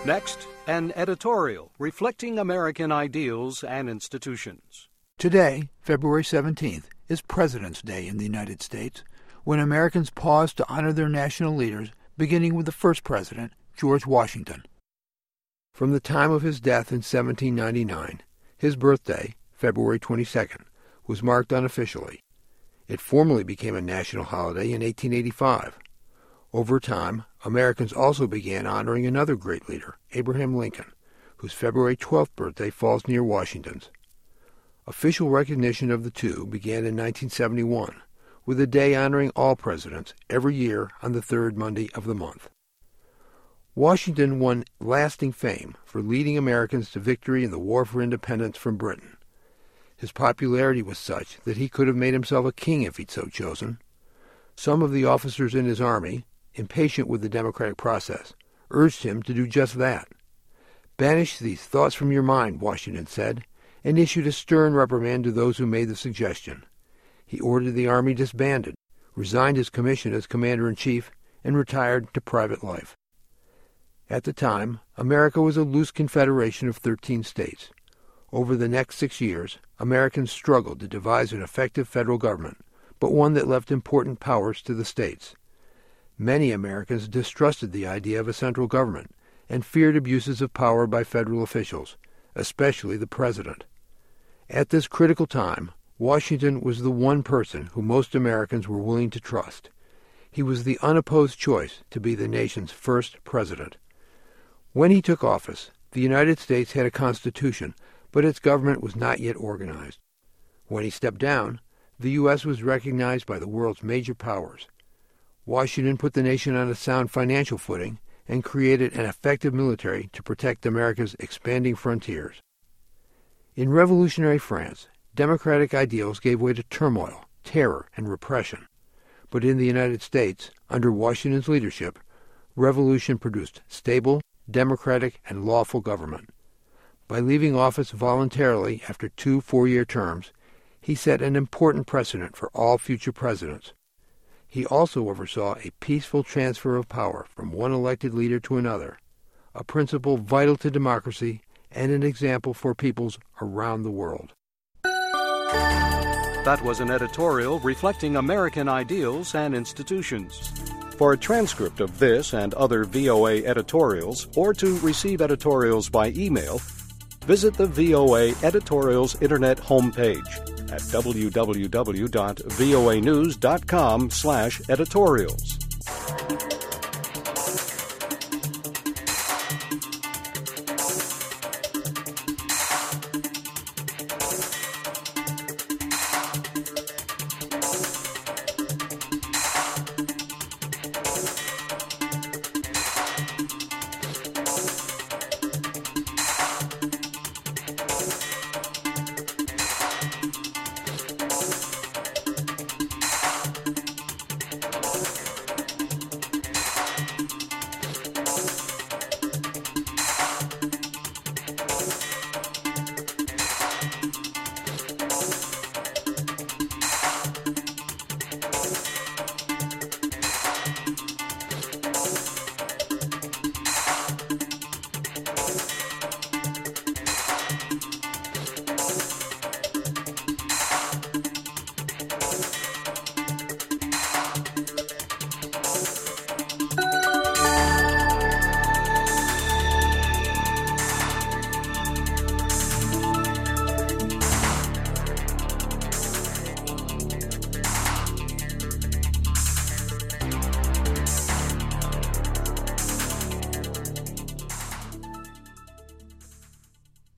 Next, an editorial reflecting American ideals and institutions. Today, February 17th, is President's Day in the United States, when Americans pause to honor their national leaders, beginning with the first president, George Washington. From the time of his death in 1799, his birthday, February 22nd, was marked unofficially. It formally became a national holiday in 1885. Over time, Americans also began honoring another great leader, Abraham Lincoln, whose February 12th birthday falls near Washington's. Official recognition of the two began in 1971, with a day honoring all presidents every year on the third Monday of the month. Washington won lasting fame for leading Americans to victory in the War for Independence from Britain. His popularity was such that he could have made himself a king if he'd so chosen. Some of the officers in his army, impatient with the democratic process, urged him to do just that. "Banish these thoughts from your mind," Washington said, and issued a stern reprimand to those who made the suggestion. He ordered the army disbanded, resigned his commission as commander-in-chief, and retired to private life. At the time, America was a loose confederation of 13 states. Over the next 6 years, Americans struggled to devise an effective federal government, but one that left important powers to the states. Many Americans distrusted the idea of a central government and feared abuses of power by federal officials, especially the president. At this critical time, Washington was the one person who most Americans were willing to trust. He was the unopposed choice to be the nation's first president. When he took office, the United States had a constitution, but its government was not yet organized. When he stepped down, the U.S. was recognized by the world's major powers. Washington put the nation on a sound financial footing and created an effective military to protect America's expanding frontiers. In revolutionary France, democratic ideals gave way to turmoil, terror, and repression. But in the United States, under Washington's leadership, revolution produced stable, democratic, and lawful government. By leaving office voluntarily after 2 four-year terms, he set an important precedent for all future presidents. He also oversaw a peaceful transfer of power from one elected leader to another, a principle vital to democracy and an example for peoples around the world. That was an editorial reflecting American ideals and institutions. For a transcript of this and other VOA editorials, or to receive editorials by email, visit the VOA Editorials Internet homepage at www.voanews.com/editorials.